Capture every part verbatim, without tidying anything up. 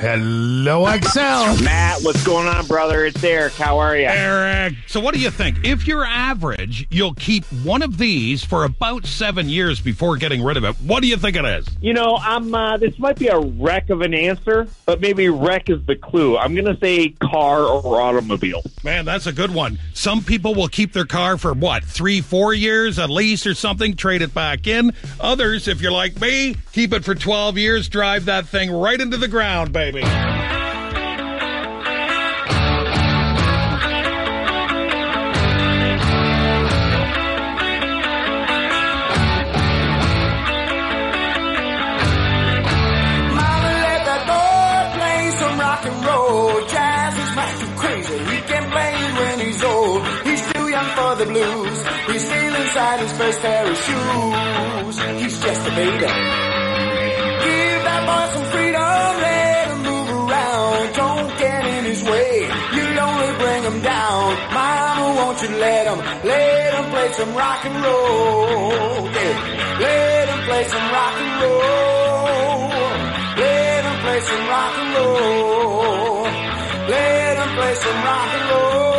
Hello, X L. Matt, what's going on, brother? It's Eric. How are you? Eric. So what do you think? If you're average, you'll keep one of these for about seven years before getting rid of it. What do you think it is? You know, I'm. Uh, this might be a wreck of an answer, but maybe wreck is the clue. I'm going to say car or automobile. Man, that's a good one. Some people will keep their car for, what, three, four years at least or something, trade it back in. Others, if you're like me, keep it for twelve years, drive that thing right into the ground, baby. The blues. He's still inside his first pair of shoes. He's just a baby. Give that boy some freedom, let him move around. Don't get in his way, you'll only bring him down. Mama, won't you let him, let him play some rock and roll. Yeah. Let him play some rock and roll. Let him play some rock and roll. Let him play some rock and roll.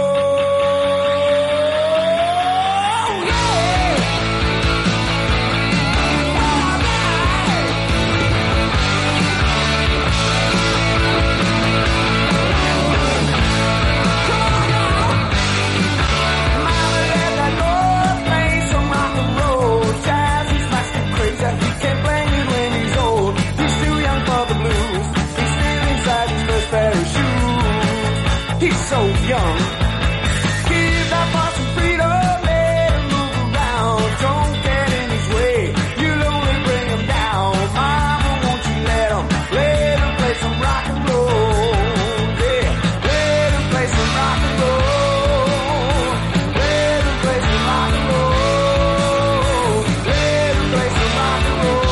He's so young. Give that boy some freedom, let him move around. Don't get in his way, you'll only bring him down. Mama, won't you let him, let him play some rock and roll. Yeah, let him play some rock and roll. Let him play some rock and roll. Let him play some rock and roll.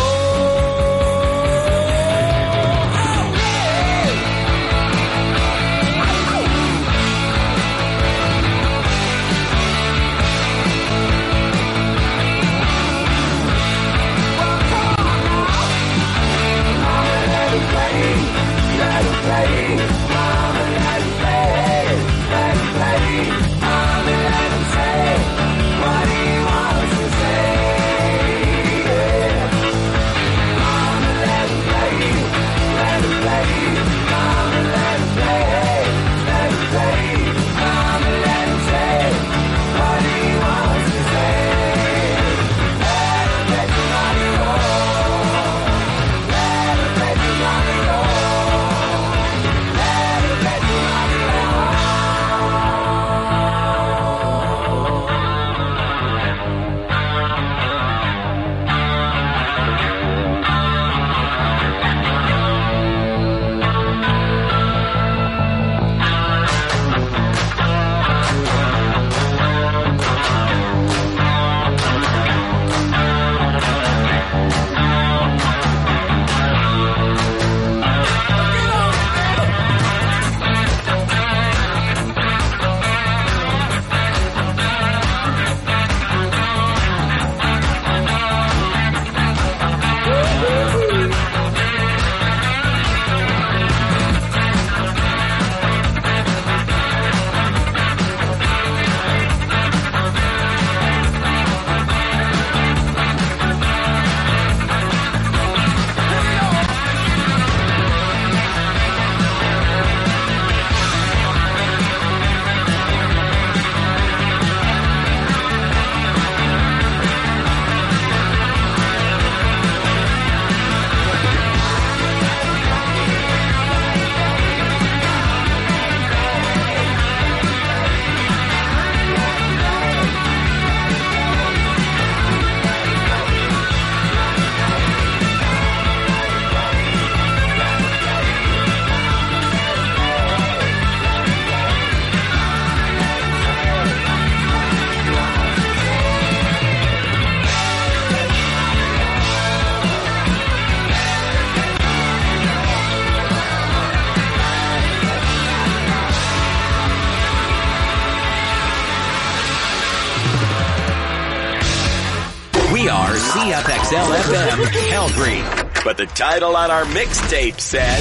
We are C F X L F M, Calgary. But the title on our mixtape says,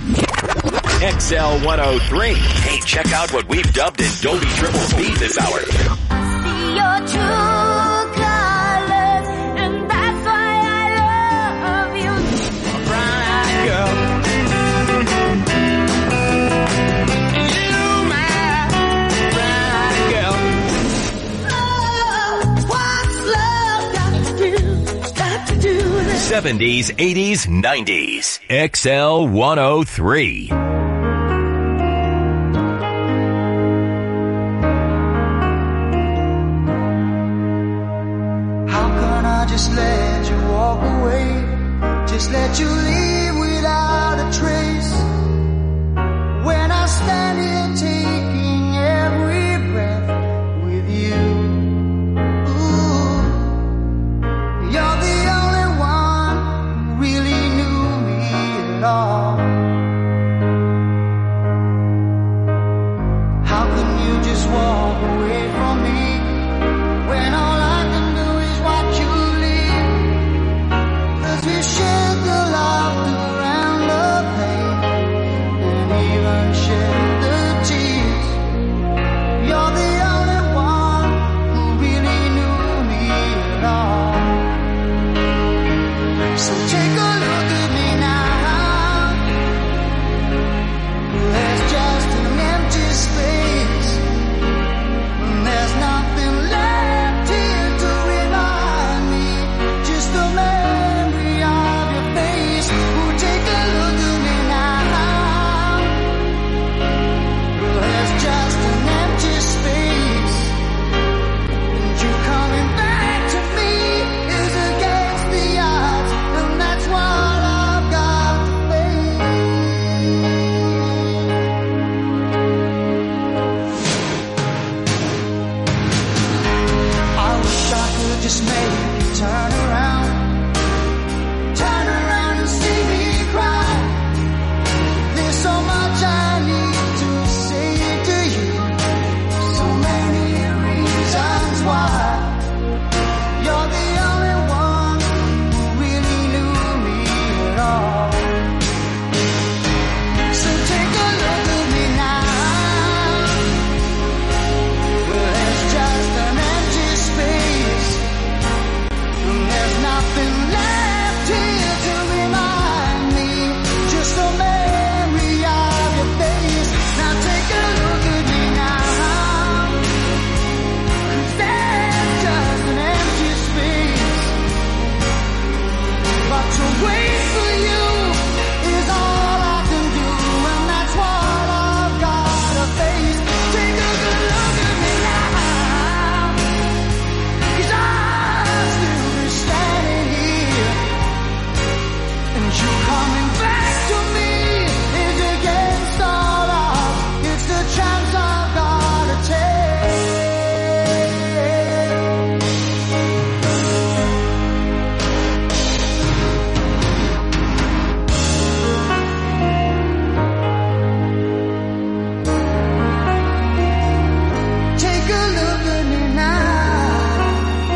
X L one oh three. Hey, check out what we've dubbed in Dolby Triple Speed this hour. See your true colors, and that's why I love you. Bright girl. You, my bright girl. Oh, what's love got to do? Got to do with it. seventies, eighties, nineties. X L one oh three. Just let you walk away. Just let you leave without a trace. When I stand here taking every breath with you. Ooh, you're the only one who really knew me at all. How can you just walk away from me when all I can do is watch you? We shared the laughter and the pain, and even shared the tears. You're the only one who really knew me at all. So take a look at me now. There's just an empty space, and there's nothing left here to remind me. Just a man. Just make you turn around, turn around and see me cry. There's so much I need to say to you, so many reasons why. You're the only one who really knew me at all. So take a look at me now. There's just an empty space. There's nothing left here to remind me. Just a memory of your face. Now take a look at me now. 'Cause there's just an empty space. But to wait for you is all I can do, and that's what I've got to face. Take a good look at me now. 'Cause I still standing here, and you coming back to me is against all odds. It's the chance I've gotta take. Take a look at me now.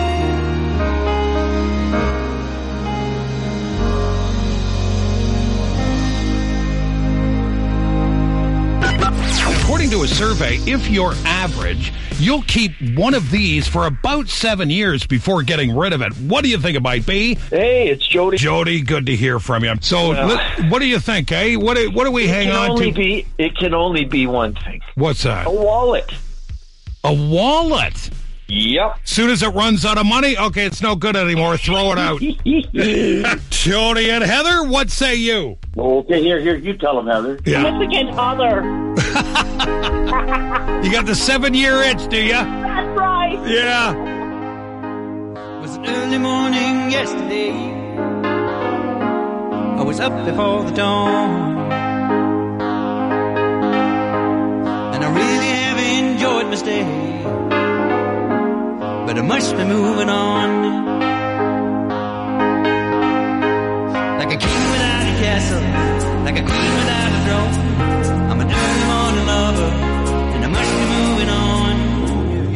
According to a survey, if you're average, you'll keep one of these for about seven years before getting rid of it. What do you think it might be? Hey, it's Jody. Jody, good to hear from you. So, Uh, let- what do you think, eh? What do, what do we hang it can on only to? Be, it can only be one thing. What's that? A wallet. A wallet. Yep. Soon as it runs out of money, okay, it's no good anymore. Throw it out. Jody and Heather, what say you? Okay, here, here, you tell them, Heather. Yeah. Significant other. You got the seven-year itch, do you? That's right. Yeah. It was an early morning yesterday. I was up before the dawn, and I really have enjoyed my stay. But I must be moving on. Like a king without a castle, like a queen without a throne. I'm an early morning lover, and I must be moving on.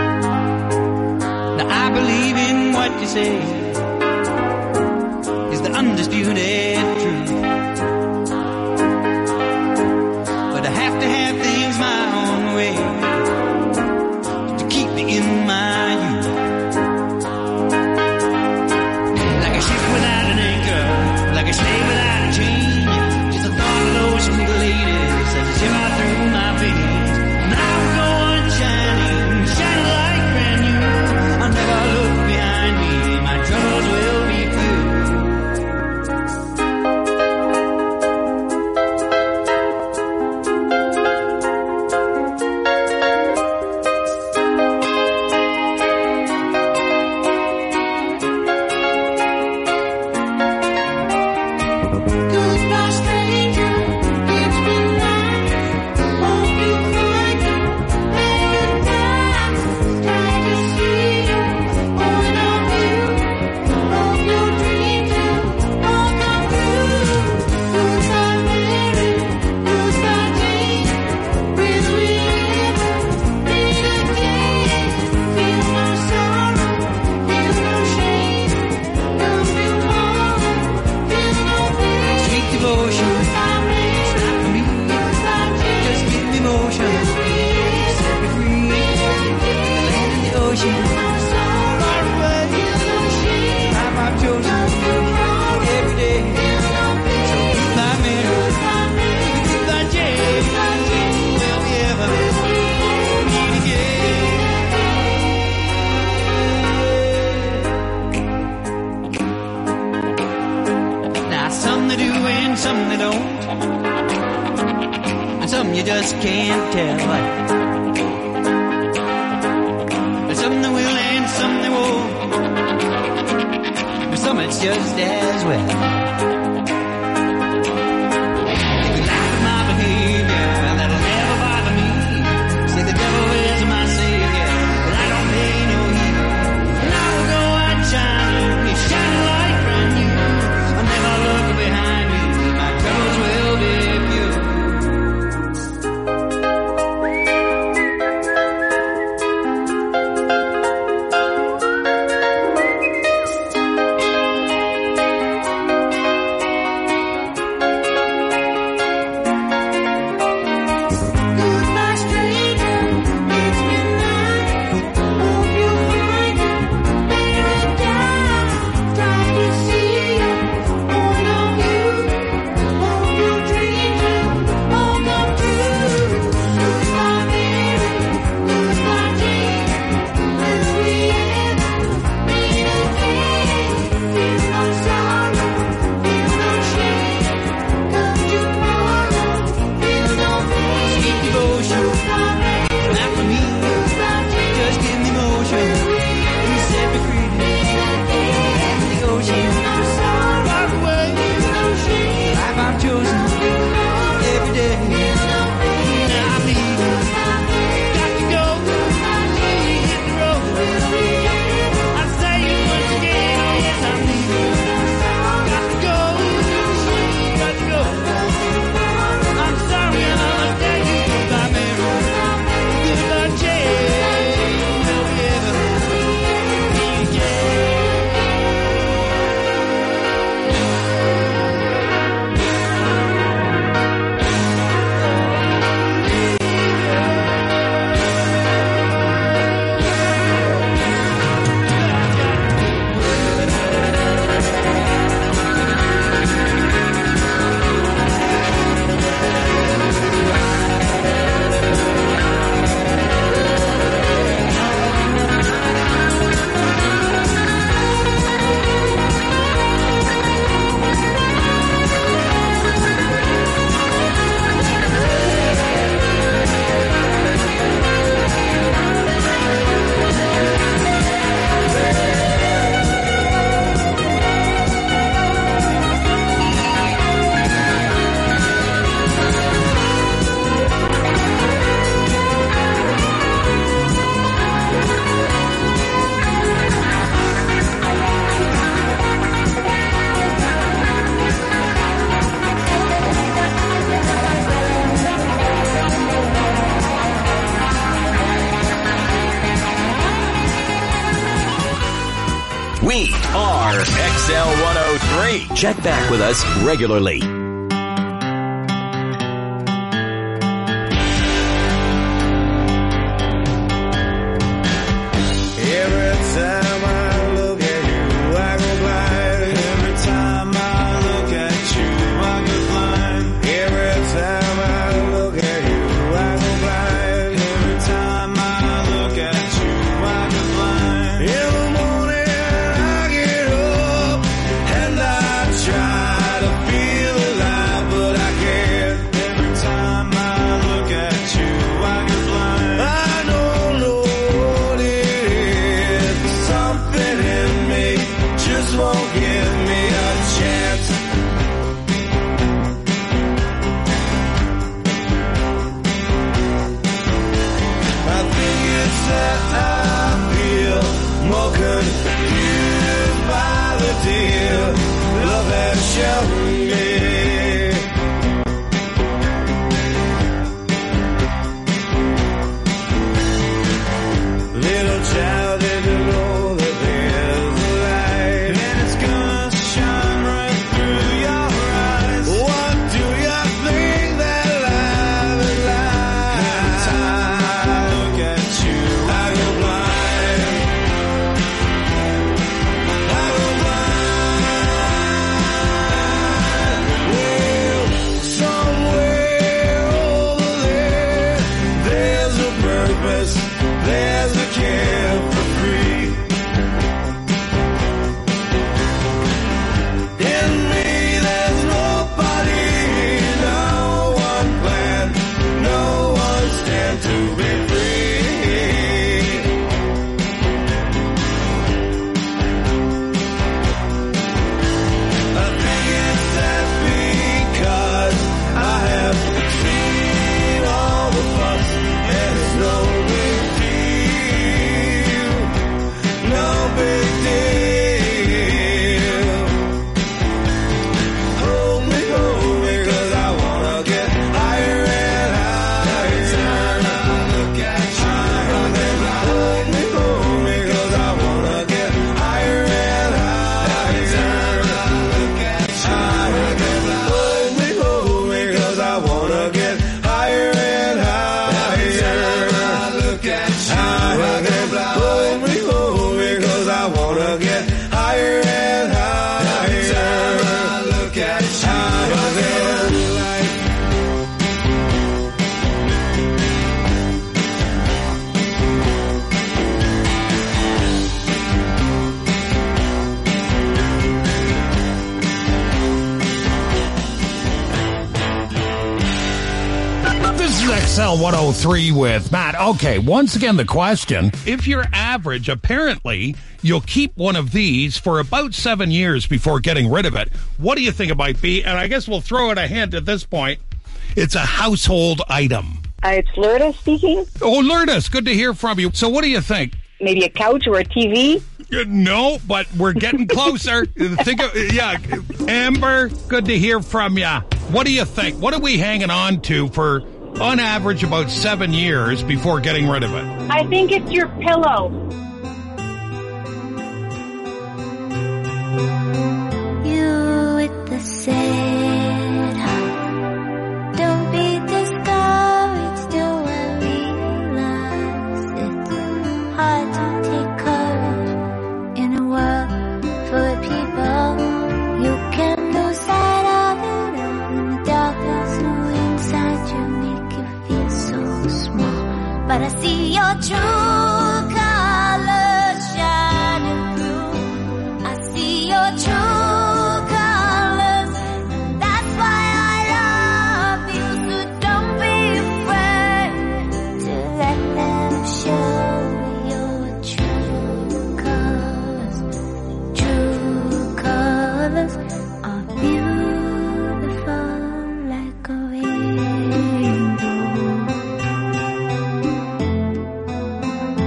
Yeah, yeah. Now I believe in what you say, is that undisputed truth. But I have to have things my own way to keep me in my youth. Like a ship without an anchor, like a slave without a chain. Just the thought of those sweet ladies as they shiver through my veins. And I will go on shining, shining like brand new. I'll never look behind me, my troubles will be few. Goodbye, stranger. It's been nice. Hope you find me every time. Try to see you, point of view. Hope your dreams will all come true. Goodbye, Mary. Goodbye, Jane. Will we ever meet again? Feel no sorrow, feel no shame. Come tomorrow, feel no pain. Sweet devotion, it's not for me. Just give me motion, set me free. Land in the ocean, far away. Time I've chosen every day. So goodbye, Mary, goodbye, Jane. Will we ever meet again? Now some they do and some they don't, and some you just can't tell. But some they will and some they won't, but some it's just as well. If you laugh at my behavior, that'll never bother me. Say the devil is my savior, but I don't pay no heed. And I will go out shining, shining like brand new. I'll never look behind me, my troubles will be few. We are X L one oh three. Check back with us regularly. Every time I look at you, I go blind. Every time I look at you, I go blind. Every time I look at you, I go blind. Every time I look at you, I go blind. In the morning I get up and I try to feel alive, but I can't. Every time I look at you, I get blind. I don't know what it is. Something in me just won't give me a chance. I think it's that I feel more confused by the deal love has shown me. Little child didn't know that there's a light, and it's gonna shine right through your eyes. What do you think that life is like? Every time I look at you, I go blind. I go blind. Well, somewhere over there, there's a purpose, there's a care for free. In me, there's nobody, no one plan, no one stand to be free. I think it's that because I have seen all the fuss, and it's no big deal, no big deal. Hold me, hold me, 'cause I wanna get higher and higher. Look at you, hold me, hold me, 'cause I wanna get higher and higher. Look at you, hold me, hold me, 'cause I wanna get higher and higher. Look at you, hold me, hold me, 'cause I wanna get higher and higher. Look at you, life. This is X L one oh three with Matt. Okay, once again, the question. If you're average, apparently, you'll keep one of these for about seven years before getting rid of it. What do you think it might be? And I guess we'll throw it a hint at this point. It's a household item. Uh, it's Lourdes speaking. Oh, Lourdes, good to hear from you. So what do you think? Maybe a couch or a T V. Uh, No, but we're getting closer. Think of, yeah, Amber, good to hear from you. What do you think? What are we hanging on to for, on average, about seven years before getting rid of it? I think it's your pillow. You with the sad heart. Don't be discouraged, do I realize it's hard to take courage in a world full of people. You can lose sight of it all in the darkness, no inside you make you feel so small. But I see your true colors shining through. I see your true colors, and that's why I love you. So don't be afraid to let them show your true colors. True colors are beautiful like a rainbow.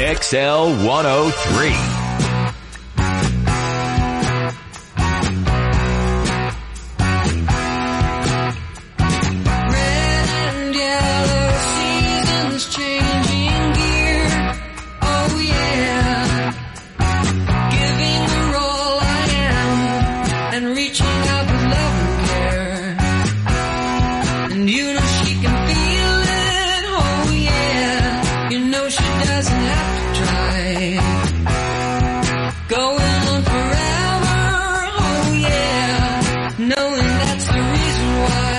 X L one oh three. Red and yellow seasons changing gear. Oh yeah. Giving her all I am and reaching out with love and care. And you know she can feel it. Oh yeah. You know she doesn't have to try. Going on forever. Oh yeah. Knowing that's the reason why.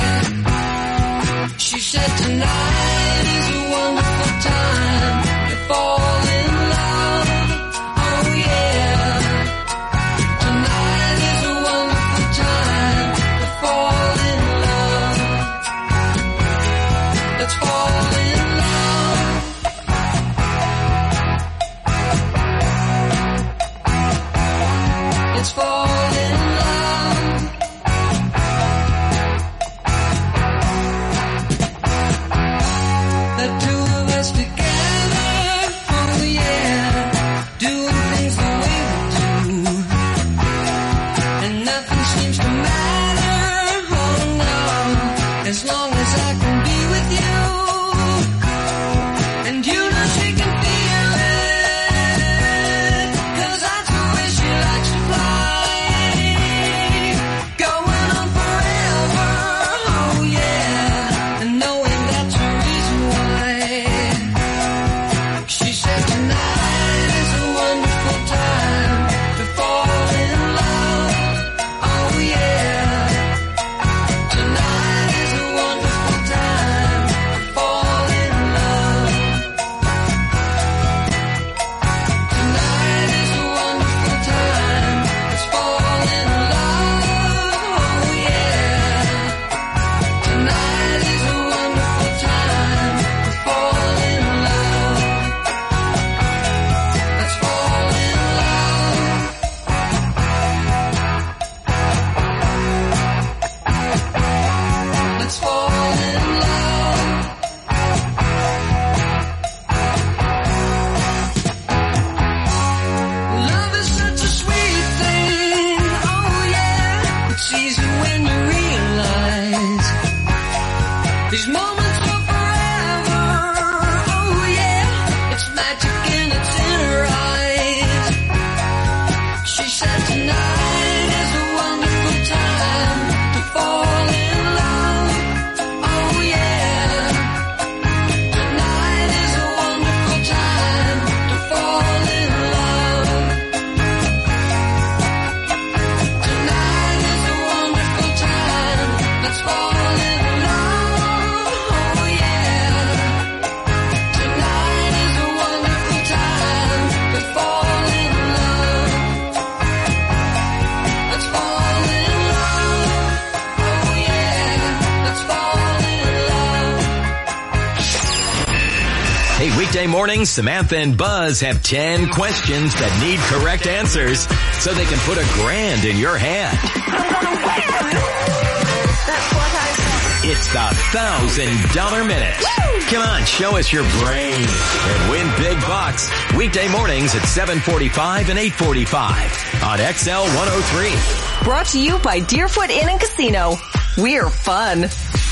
She said tonight is a wonderful time to fall in love. Oh yeah. Tonight is a wonderful time to fall in love. Let's fall in love. Let's fall in love. The two of us together, oh yeah, doing things the way we do. And nothing seems to matter, oh no, as long as I can be with you. And you know she can feel it, 'cause that's the way she likes to fly. Going on forever, oh yeah, and knowing that's the reason why. She said tonight is a wonderful time to fall in love. Oh yeah. Tonight is a wonderful time to fall in love. Tonight is a wonderful time. Let's fall in love. Oh yeah. Tonight is a wonderful time to fall in love. Let's fall in love. Let's fall in love. Love is such a sweet thing, oh yeah. It's easy when you realize these moments go forever, oh yeah. It's magic and it's in her eyes. She said tonight is a wonderful time to fall in love, oh yeah. Tonight is a wonderful time to fall in love. Tonight is a wonderful time. Let's fall in love, oh yeah. Tonight is a wonderful time to fall in love. Let's fall in love, oh yeah. Let's fall in love. Hey, weekday mornings, Samantha and Buzz have ten questions that need correct answers so they can put a grand in your hand. It's the thousand dollar minute. Come on, show us your brain and win big bucks. Weekday mornings at seven forty-five and eight forty-five on X L one oh three. Brought to you by Deerfoot Inn and Casino. We're fun.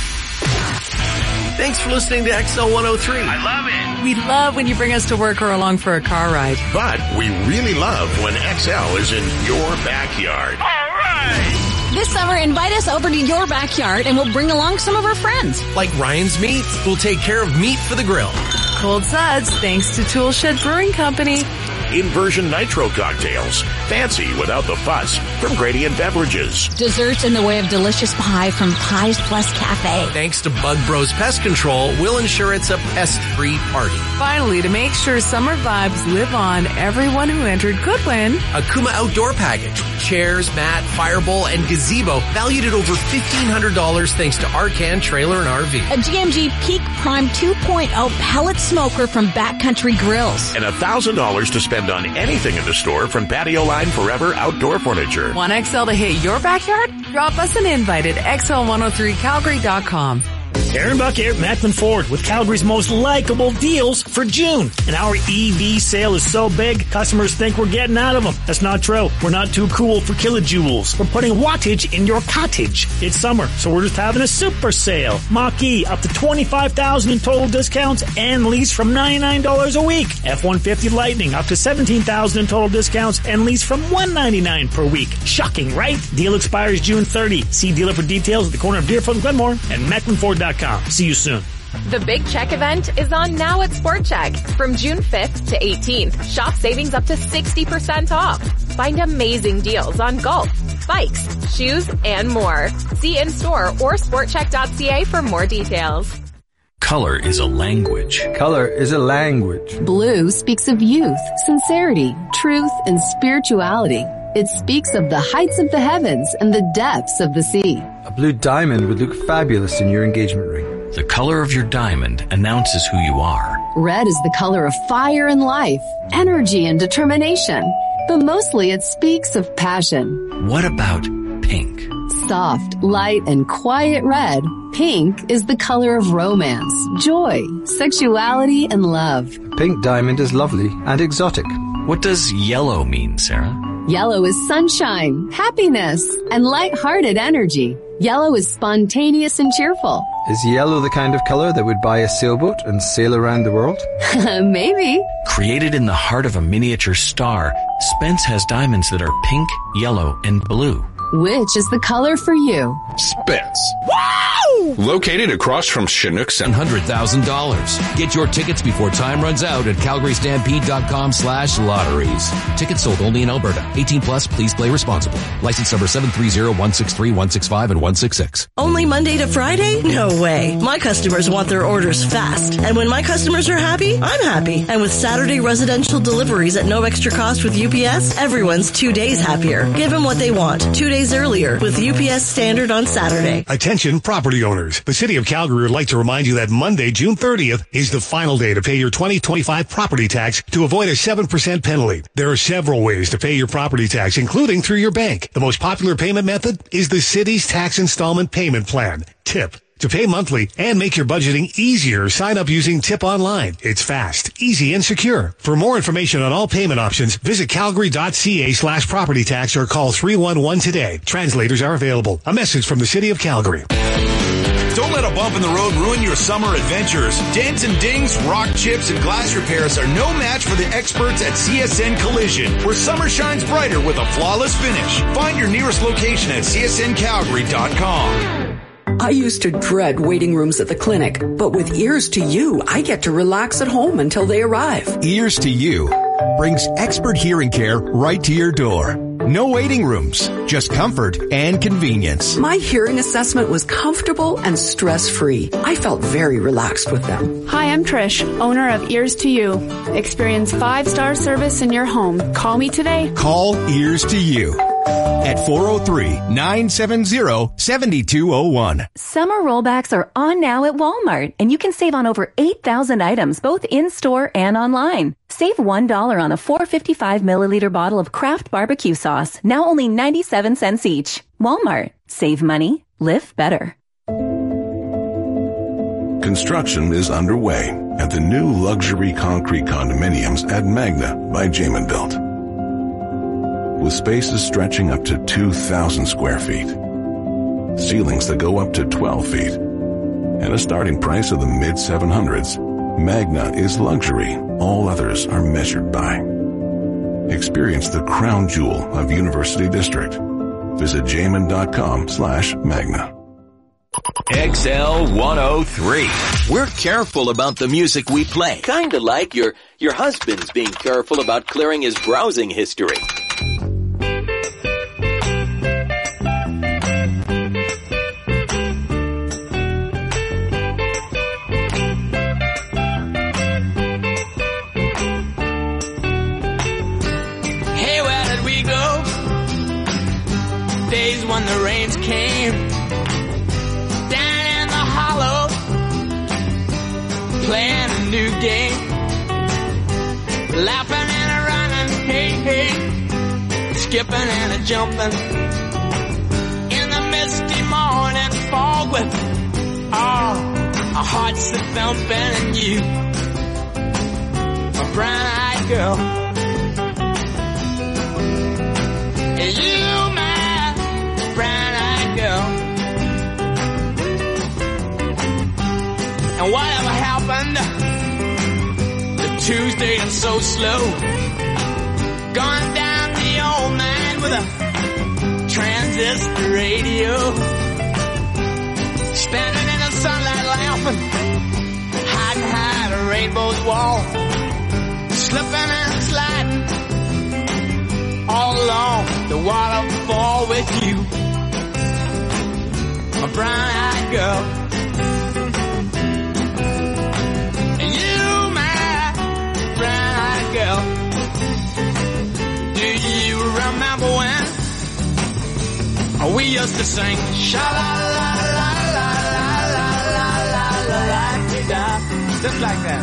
Thanks for listening to X L one oh three. I love it. We love when you bring us to work or along for a car ride. But we really love when X L is in your backyard. All right. This summer, invite us over to your backyard and we'll bring along some of our friends. Like Ryan's Meats, we'll take care of meat for the grill. Cold Suds, thanks to Tool Shed Brewing Company. Inversion Nitro cocktails. Fancy without the fuss from Gradient Beverages. Desserts in the way of delicious pie from Pies Plus Cafe. Thanks to Bug Bros Pest Control, we'll ensure it's a pest-free party. Finally, to make sure summer vibes live on, everyone who entered could win a Kuma Outdoor Package. Chairs, mat, firebowl, and gazebo valued at over fifteen hundred dollars thanks to Arcan Trailer and R V. A G M G Peak Prime two point oh pellet smoker from Backcountry Grills. And one thousand dollars to spend on anything in the store from Patio Line Forever Outdoor Furniture. Want X L to hit your backyard? Drop us an invite at X L one oh three Calgary dot com. Aaron Buck here, Macklin Ford, with Calgary's most likable deals for June. And our E V sale is so big, customers think we're getting out of them. That's not true. We're not too cool for kilojoules. We're putting wattage in your cottage. It's summer, so we're just having a super sale. Mach-E, up to twenty-five thousand dollars in total discounts and lease from ninety-nine dollars a week. F one fifty Lightning, up to seventeen thousand dollars in total discounts and lease from one hundred ninety-nine dollars per week. Shocking, right? Deal expires June thirtieth. See dealer for details at the corner of Deerfoot and Glenmore and Macklin Ford dot com. See you soon. The Big Check event is on now at Sport Check. From June fifth to eighteenth, shop savings up to sixty percent off. Find amazing deals on golf, bikes, shoes, and more. See in-store or sport check dot c a for more details. Color is a language. Color is a language. Blue speaks of youth, sincerity, truth, and spirituality. It speaks of the heights of the heavens and the depths of the sea. A blue diamond would look fabulous in your engagement ring. The color of your diamond announces who you are. Red is the color of fire and life, energy and determination. But mostly it speaks of passion. What about pink? Soft, light, and quiet red, pink is the color of romance, joy, sexuality, and love. A pink diamond is lovely and exotic. What does yellow mean, Sarah? Yellow is sunshine, happiness, and light-hearted energy. Yellow is spontaneous and cheerful. Is yellow the kind of color that would buy a sailboat and sail around the world? Maybe. Created in the heart of a miniature star, Spence has diamonds that are pink, yellow, and blue. Which is the color for you? Spence. Wow! Located across from Chinooks and one hundred thousand dollars. Get your tickets before time runs out at calgary stampede dot com slash lotteries. Tickets sold only in Alberta. eighteen plus, please play responsibly. License number seven three zero one six three one six five and one six six. Only Monday to Friday? No way. My customers want their orders fast. And when my customers are happy, I'm happy. And with Saturday residential deliveries at no extra cost with U P S, everyone's two days happier. Give them what they want. Two days earlier with U P S Standard on Saturday. Attention property owners. The City of Calgary would like to remind you that Monday, June thirtieth is the final day to pay your twenty twenty-five property tax to avoid a seven percent penalty. There are several ways to pay your property tax, including through your bank. The most popular payment method is the city's tax installment payment plan, TIP. To pay monthly and make your budgeting easier, sign up using TIP Online. It's fast, easy, and secure. For more information on all payment options, visit calgary dot c a slash property tax or call three one one today. Translators are available. A message from the City of Calgary. Don't let a bump in the road ruin your summer adventures. Dents and dings, rock chips, and glass repairs are no match for the experts at C S N Collision, where summer shines brighter with a flawless finish. Find your nearest location at c s n calgary dot com. I used to dread waiting rooms at the clinic, but with Ears to You, I get to relax at home until they arrive. Ears to You brings expert hearing care right to your door. No waiting rooms, just comfort and convenience. My hearing assessment was comfortable and stress-free. I felt very relaxed with them. Hi, I'm Trish, owner of Ears to You. Experience five-star service in your home. Call me today. Call Ears to You at four oh three, nine seven zero, seven two oh one. Summer rollbacks are on now at Walmart, and you can save on over eight thousand items, both in-store and online. Save one dollar on a four hundred fifty-five milliliter bottle of Kraft barbecue sauce, now only ninety-seven cents each. Walmart. Save money. Live better. Construction is underway at the new luxury concrete condominiums at Magna by Jamin Built. With spaces stretching up to two thousand square feet, ceilings that go up to twelve feet, and a starting price of the mid seven hundreds, Magna is luxury all others are measured by. Experience the crown jewel of University District. Visit jamin.com slash Magna. X L one oh three. We're careful about the music we play. Kinda like your, your husband's being careful about clearing his browsing history. Days when the rains came down in the hollow, playing a new game, laughing and a running, hey, hey, skipping and a jumping in the misty morning fog with, oh, Our hearts are thumping and you, a brown-eyed girl. You, my brown-eyed girl. And whatever happened to Tuesday and so slow, gone down the old man with a transistor radio, standing in the sunlight laughing, hiding behind a rainbow's wall, slipping and sliding all along the waterfall with you, a brown-eyed girl. And you, my brown-eyed girl. Do you remember when we used to sing sha-la-la-la-la-la-la-la-la-la-la-la-la-la-la, just like that.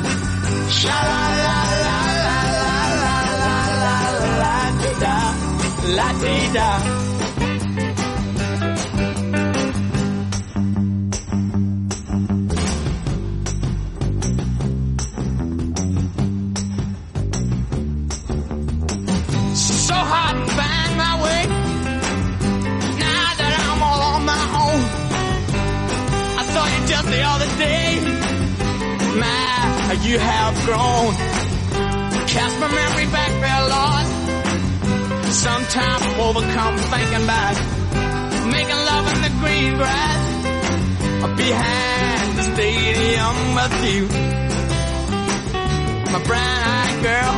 Sha-la-la-la-la-la-la-la-la-la-la-la-la-la-la. So hot and bang my way. Now that I'm all on my own, I saw you just the other day. My, you have grown. Cast my memory back there, Lord. Sometimes I'm overcome thinking about making love in the green grass behind the stadium with you, my brown-eyed girl.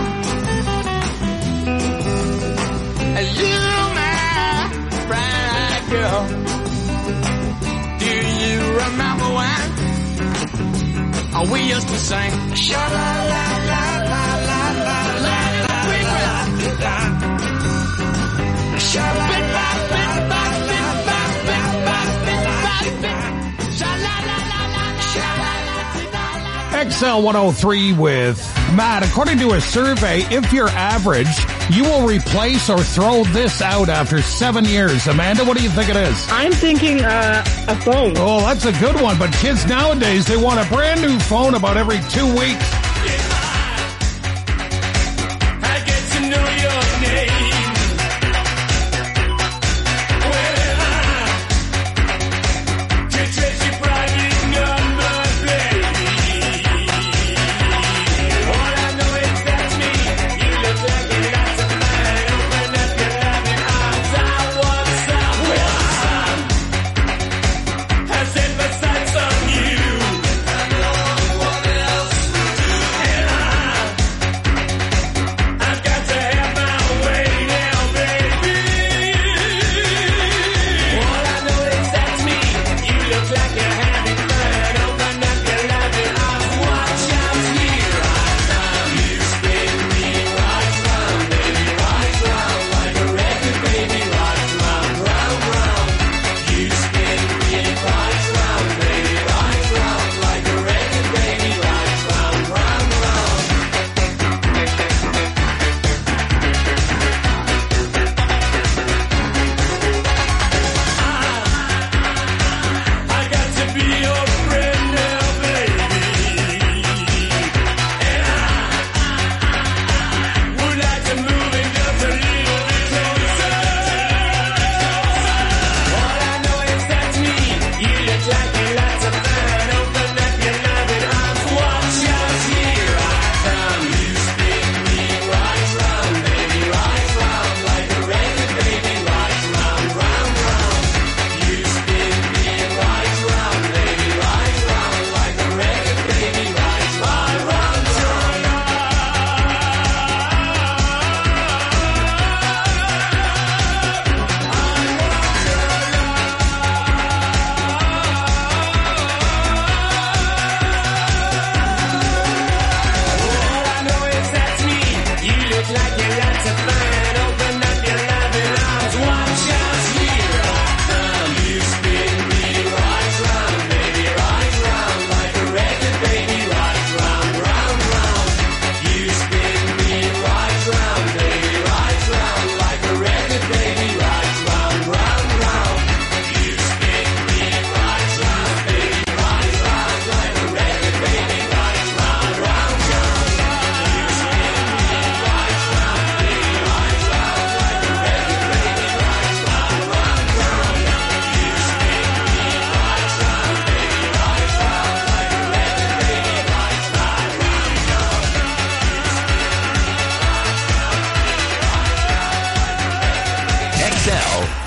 You, my brown-eyed girl. Do you remember when we used to sing sha-la-la-la-la-la-la-la-la-la-la-la? X L one oh three with Matt. According to a survey, if you're average, you will replace or throw this out after seven years. Amanda, what do you think it is? I'm thinking uh, a phone. Oh, that's a good one. But kids nowadays, they want a brand new phone about every two weeks. I get to know your name.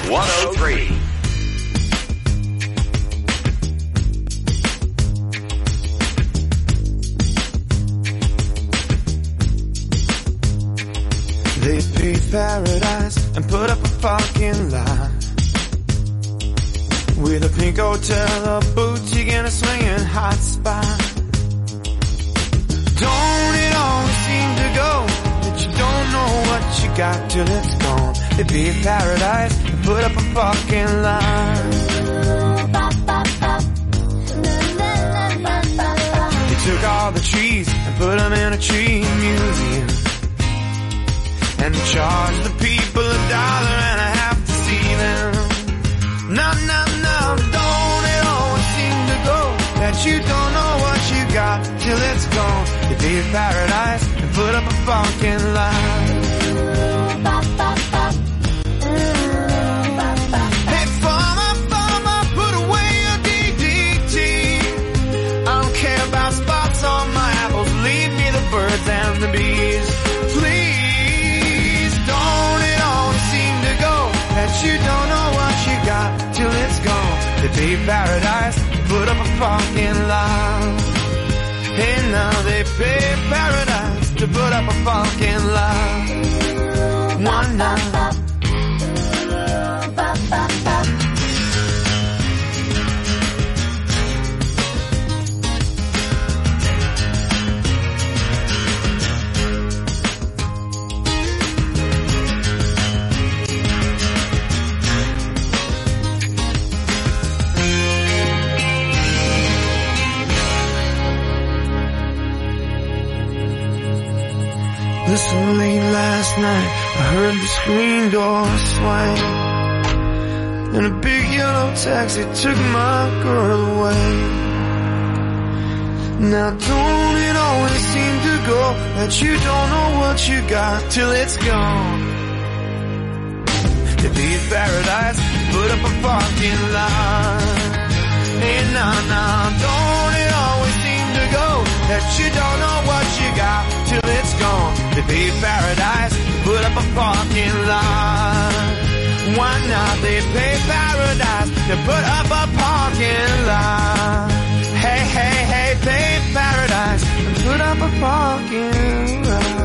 one oh three. They paved paradise and put up a parking lot with a pink hotel, a boutique, and a swinging hot spot. Don't it always seem to go that you don't know what you got till it's gone? They paved paradise and put up a parking lot. They took all the trees and put them in a tree museum and charged the people a dollar and a half to see them. No, no, no, don't it always seem to go that you don't know what you got till it's gone? They paved paradise and put up a parking lot. Hey, farmer, farmer, put away your D D T. I don't care about spots on my apples, leave me the birds and the bees. Please, don't it always seem to go that you don't know what you got till it's gone? They paved paradise, put up a parking lot. Hey, now they paved paradise to put up a parking lot. One night. Listen, late last night, I heard the screen door swing, and a big yellow taxi took my girl away. Now don't it always seem to go that you don't know what you got till it's gone? They paved paradise, put up a parking lot. Hey, nah, nah, don't it always seem to go that you don't know what you got till it's gone? They paved paradise, put up a parking lot. Why not? They paved paradise, they put up a parking lot. Hey, hey, hey, paved paradise, and put up a parking lot.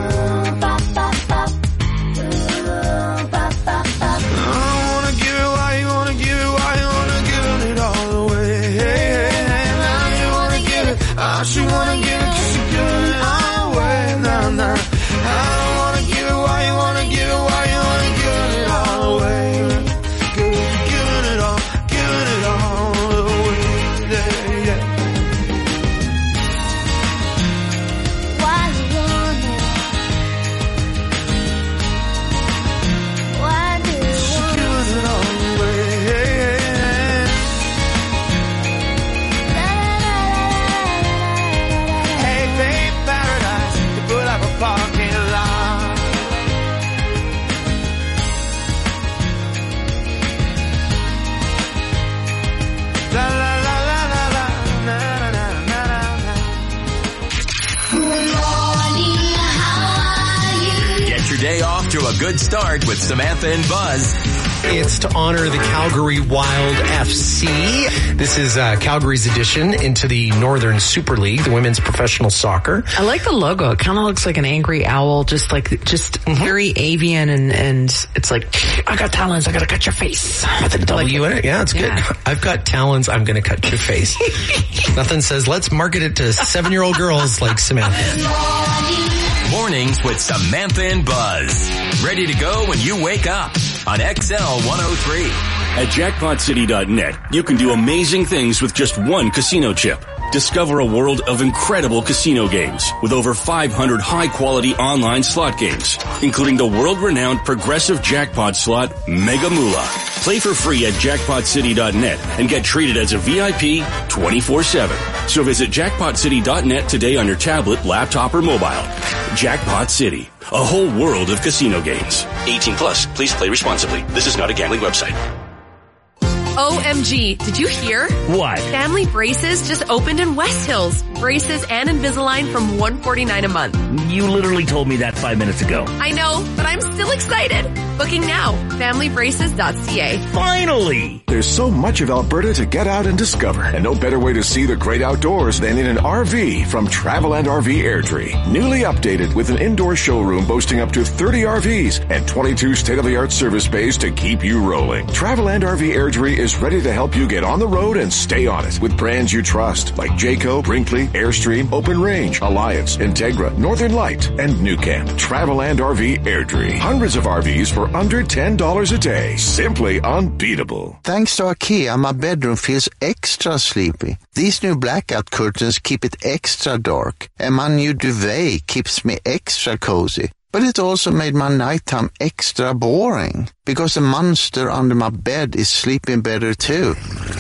I don't wanna give it why you wanna give it, why you wanna give it all away. Hey, hey, hey, now you wanna give it, I should wanna give it, cause you're giving it all away. Nah, nah. I don't wanna give it, why you wanna give it, why you wanna give it all away. Giving it all, giving it all away. Yeah, yeah. Why you wanna? Why do you wanna? Giving it all away. Hey, babe, paradise, to put up a parking lot. La la la la la la, na na na na na na. Good morning, how are you? Get your day off to a good start with Samantha and Buzz. It's to honor the Calgary Wild F C. This is uh, Calgary's addition into the Northern Super League, the women's professional soccer. I like the logo. It kind of looks like an angry owl, just like, just mm-hmm. very avian, and, and it's like, I got talons, I gotta cut your face. With a W like in it? Yeah, it's yeah. good. I've got talons, I'm gonna cut your face. Nothing says, let's market it to seven-year-old girls like Samantha. Mornings with Samantha and Buzz. Ready to go when you wake up on X L one oh three. At jackpot city dot net, you can do amazing things with just one casino chip. Discover a world of incredible casino games with over five hundred high-quality online slot games, including the world-renowned progressive jackpot slot Mega Moolah. Play for free at jackpot city dot net and get treated as a V I P twenty-four seven. So visit jackpot city dot net today on your tablet, laptop, or mobile. Jackpot City, a whole world of casino games. eighteen plus, please play responsibly. This is not a gambling website. O M G, did you hear? What? Family Braces just opened in West Hills. braces, and Invisalign from one hundred forty-nine dollars a month. You literally told me that five minutes ago. I know, but I'm still excited. Booking now. family braces dot c a. Finally! There's so much of Alberta to get out and discover, and no better way to see the great outdoors than in an R V from Traveland R V Airdrie. Newly updated with an indoor showroom boasting up to thirty R Vs and twenty-two state-of-the-art service bays to keep you rolling. Traveland R V Airdrie is ready to help you get on the road and stay on it with brands you trust like Jayco, Brinkley, Airstream, Open Range, Alliance, Integra, Northern Light, and New Camp. Traveland R V Airdrie. Hundreds of R Vs for under ten dollars a day. Simply unbeatable. Thanks to IKEA, my bedroom feels extra sleepy. These new blackout curtains keep it extra dark, and my new duvet keeps me extra cozy. But it also made my nighttime extra boring, because the monster under my bed is sleeping better too.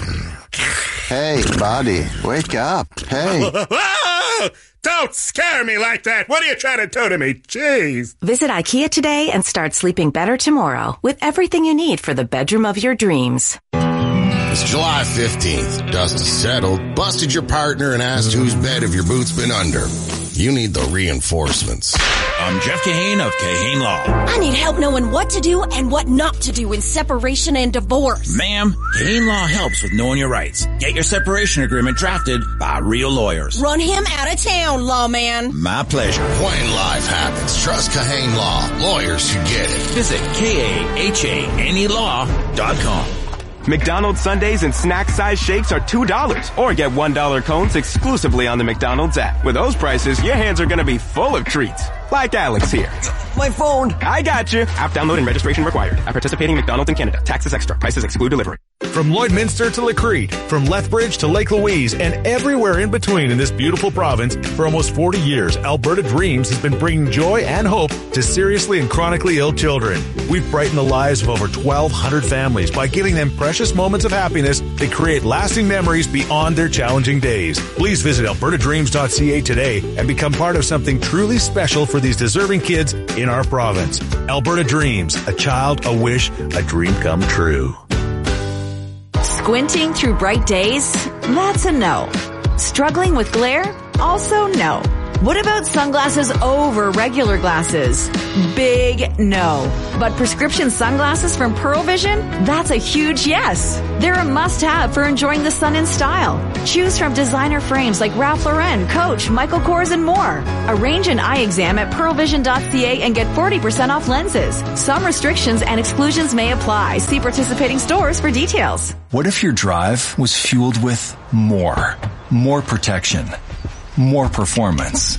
Hey, buddy, wake up. Hey. Don't scare me like that. What are you trying to do to me? Jeez. Visit IKEA today and start sleeping better tomorrow with everything you need for the bedroom of your dreams. It's July fifteenth. Dust has settled, busted your partner, and asked whose bed have your boots been under. You need the reinforcements. I'm Jeff Kahane of Kahane Law. I need help knowing what to do and what not to do in separation and divorce. Ma'am, Kahane Law helps with knowing your rights. Get your separation agreement drafted by real lawyers. Run him out of town, lawman. My pleasure. When life happens, trust Kahane Law. Lawyers who get it. Visit K A H A N E law dot com. McDonald's Sundaes and snack-size shakes are two dollars. Or get one dollar cones exclusively on the McDonald's app. With those prices, your hands are going to be full of treats. Like Alex here. My phone. I got you. App download and registration required. At participating McDonald's in Canada. Taxes extra. Prices exclude delivery. From Lloydminster to Lacrete, from Lethbridge to Lake Louise, and everywhere in between in this beautiful province, for almost forty years, Alberta Dreams has been bringing joy and hope to seriously and chronically ill children. We've brightened the lives of over twelve hundred families by giving them precious moments of happiness that create lasting memories beyond their challenging days. Please visit alberta dreams dot c a today and become part of something truly special for these deserving kids in our province. Alberta Dreams, a child, a wish, a dream come true. Squinting through bright days? That's a no. Struggling with glare? Also no. What about sunglasses over regular glasses? Big no. But prescription sunglasses from Pearl Vision? That's a huge yes. They're a must-have for enjoying the sun in style. Choose from designer frames like Ralph Lauren, Coach, Michael Kors, and more. Arrange an eye exam at pearl vision dot c a and get forty percent off lenses. Some restrictions and exclusions may apply. See participating stores for details. What if your drive was fueled with more? More protection. More performance.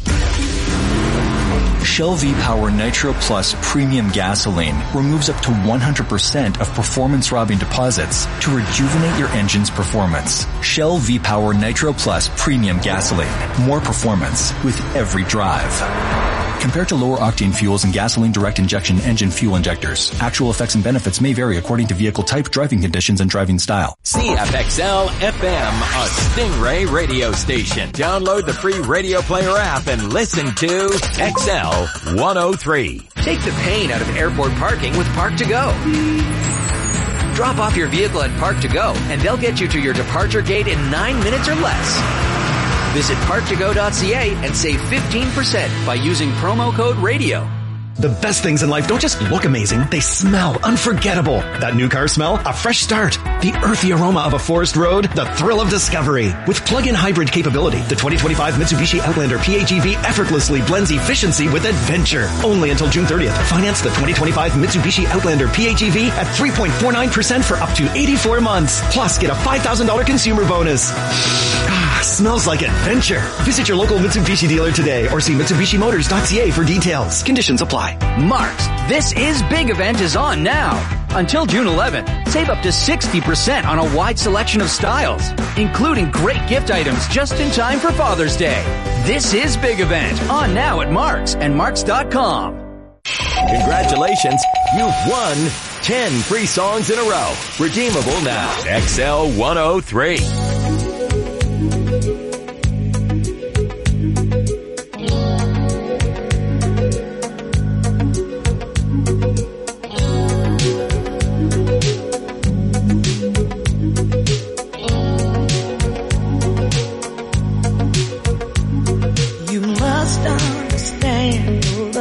Shell V-Power Nitro Plus Premium Gasoline removes up to one hundred percent of performance-robbing deposits to rejuvenate your engine's performance. Shell V-Power Nitro Plus Premium Gasoline. More performance with every drive. Compared to lower octane fuels and gasoline direct injection engine fuel injectors, actual effects and benefits may vary according to vehicle type, driving conditions, and driving style. C F X L F M, a Stingray radio station. Download the free Radio Player app and listen to X L one oh three. Take the pain out of airport parking with Park to Go. Drop off your vehicle at Park to Go, and they'll get you to your departure gate in nine minutes or less. Visit park to go dot c a and save fifteen percent by using promo code RADIO. The best things in life don't just look amazing, they smell unforgettable. That new car smell? A fresh start. The earthy aroma of a forest road? The thrill of discovery. With plug-in hybrid capability, the twenty twenty-five Mitsubishi Outlander P H E V effortlessly blends efficiency with adventure. Only until June thirtieth. Finance the twenty twenty-five Mitsubishi Outlander P H E V at three point four nine percent for up to eighty-four months. Plus, get a five thousand dollars consumer bonus. Ah, smells like adventure. Visit your local Mitsubishi dealer today or see mitsubishi motors dot c a for details. Conditions apply. Marks, This Is Big event is on now. Until June eleventh, save up to sixty percent on a wide selection of styles, including great gift items just in time for Father's Day. This Is Big event on now at Marks and marks dot com. Congratulations, you've won ten free songs in a row. Redeemable now. X L one oh three.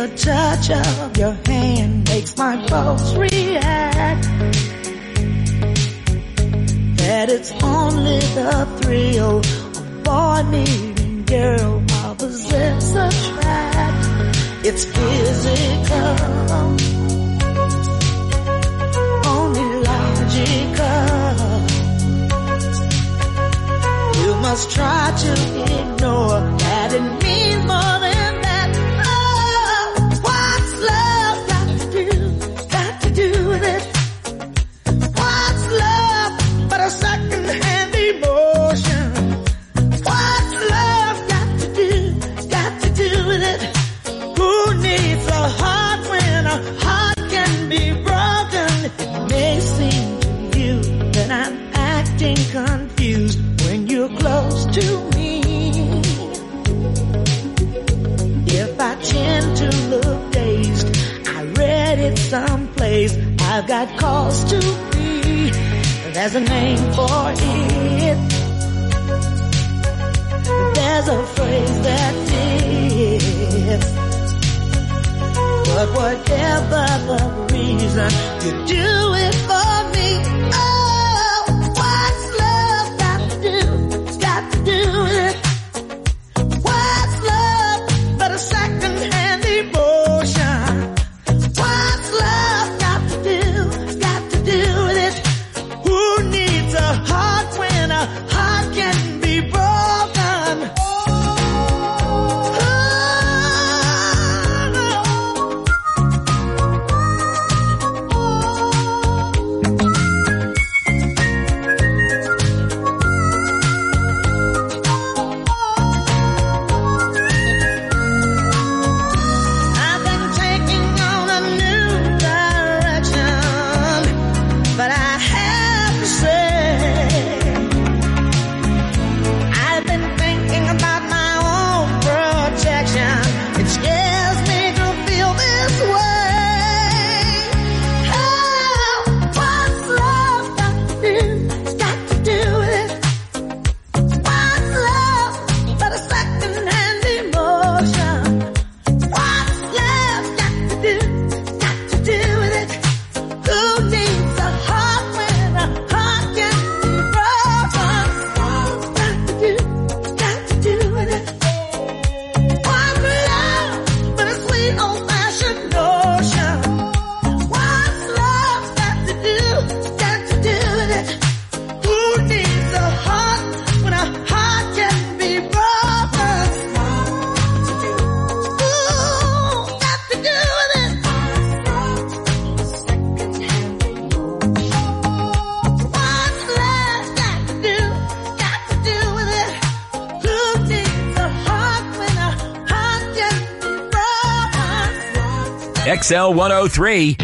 the touch of your hand makes my pulse react. That it's only the thrill of boy meeting girl opposites attract. It's physical, only logical. You must try to ignore that it means more than that. Oh, what's love got to do, got to do with it? What's love but a second-hand emotion? What's love got to do, got to do with it? Who needs a heart when a heart can be broken? It may seem to you that I'm acting confused when you're close to me. If I tend to look dazed, I read it someplace. I've got cause to be. There's a name for it. There's a phrase that fits. But whatever the reason, you do it for me. Oh, what's love got to do? It's got to do with it. What's love but a second-hand emotion? What's love got to do? Got to do with it. Who needs a heart when a heart can be broken? X L one oh three.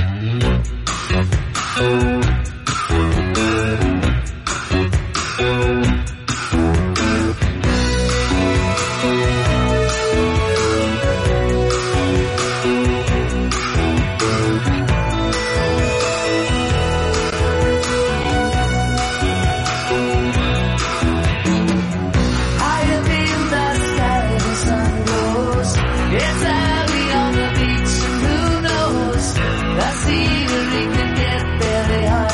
It's early on the beach and who knows, the scenery can get very hard.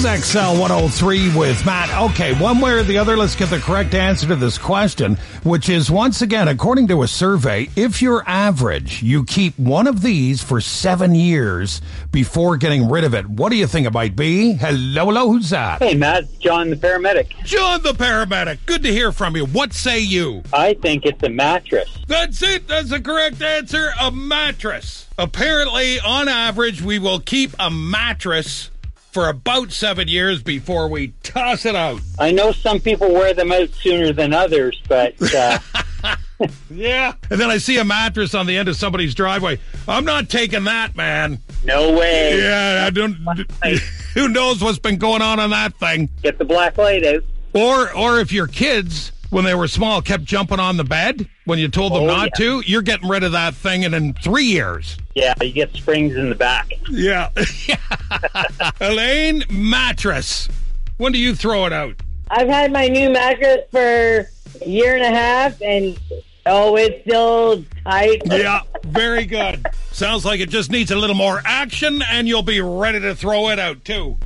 X L one oh three with Matt. Okay, one way or the other, let's get the correct answer to this question, which is, once again, according to a survey, if you're average, you keep one of these for seven years before getting rid of it. What do you think it might be? Hello, hello, who's that? Hey, Matt, John the paramedic. John the paramedic. Good to hear from you. What say you? I think it's a mattress. That's it. That's the correct answer. A mattress. Apparently, on average, we will keep a mattress for about seven years before we toss it out. I know some people wear them out sooner than others, but... Uh... yeah. And then I see a mattress on the end of somebody's driveway. I'm not taking that, man. No way. Yeah, I don't... Who knows what's been going on on that thing? Get the black light out. Or, or if your kids, when they were small, kept jumping on the bed when you told them oh, not yeah. to, you're getting rid of that thing and in three years. Yeah, you get springs in the back. Yeah. Elaine, mattress. When do you throw it out? I've had my new mattress for a year and a half, and oh, it's still tight. Yeah, very good. Sounds like it just needs a little more action, and you'll be ready to throw it out, too.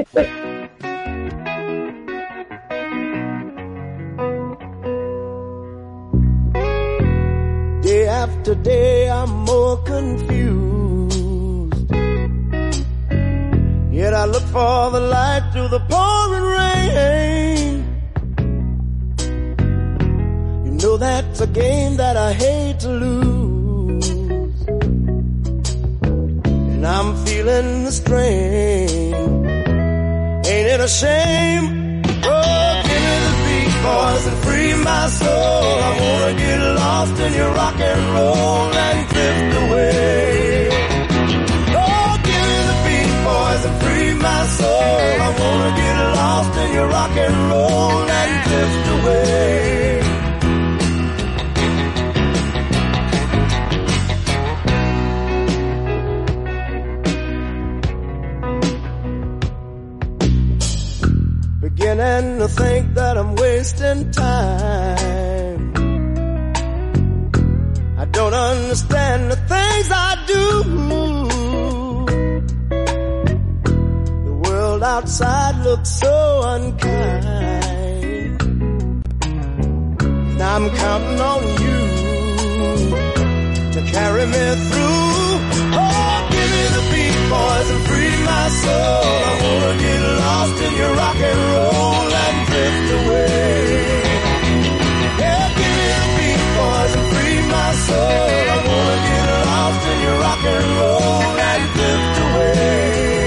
Day after day, I'm more confused. Yet I look for the light through the pouring rain. You know that's a game that I hate to lose. And I'm feeling the strain. Ain't it a shame? Oh, give me the beat, boys, and free my soul. I wanna get lost in your rock and roll and drift away. Oh, give me the beat, boys, and free my soul. I wanna get lost in your rock and roll and drift away. Beginning to think that I'm wasting time. I don't understand the things I do. The world outside looks so unkind. And I'm counting on you to carry me through. Oh, give me the beat, boys, and free my soul. I wanna get lost in your rock and roll and drift away. Yeah, give me the beat, boys, and free my soul. I wanna get lost in your rock and roll and drift away.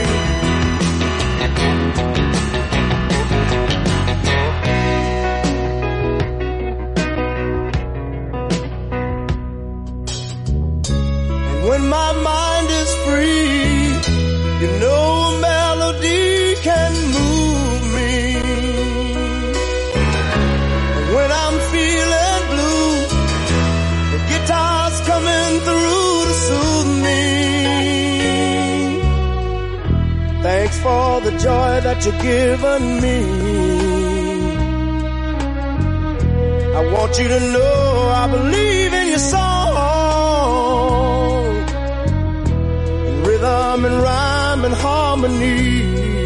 And when my mind is free, you know a melody can move me. And when I'm feeling blue, the guitar's coming through to soothe me. Thanks for the joy that you've given me. I want you to know I believe in your song. In rhythm and rhyme and harmony,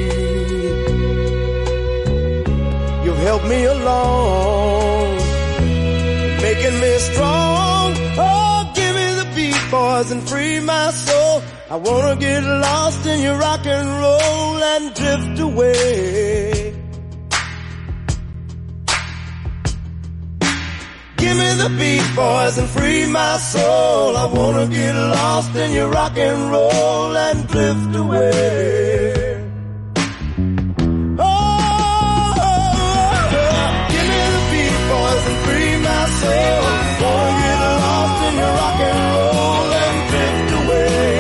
you've helped me along, making me strong. Oh, give me the beat, boys, and free my soul. I wanna get lost in your rock and roll and drift away. Give me the beat, boys, and free my soul. I wanna get lost in your rock and roll and drift away. Oh, oh, oh, give me the beat, boys, and free my soul. Wanna get lost in your rock and roll and drift away.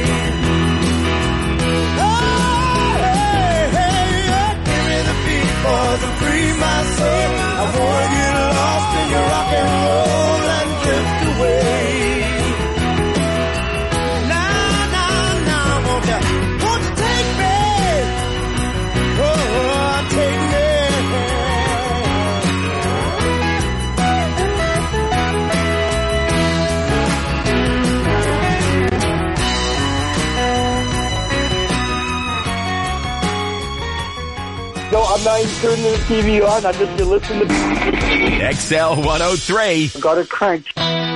Oh, hey, hey, yeah. Give me the beat, boys, and free my soul. I wanna get lost in your rock and roll and drift away. Now, now, now, won't you, won't you take me mind turning the T V on? I'm just going to listen to X L one oh three. Got it cranked.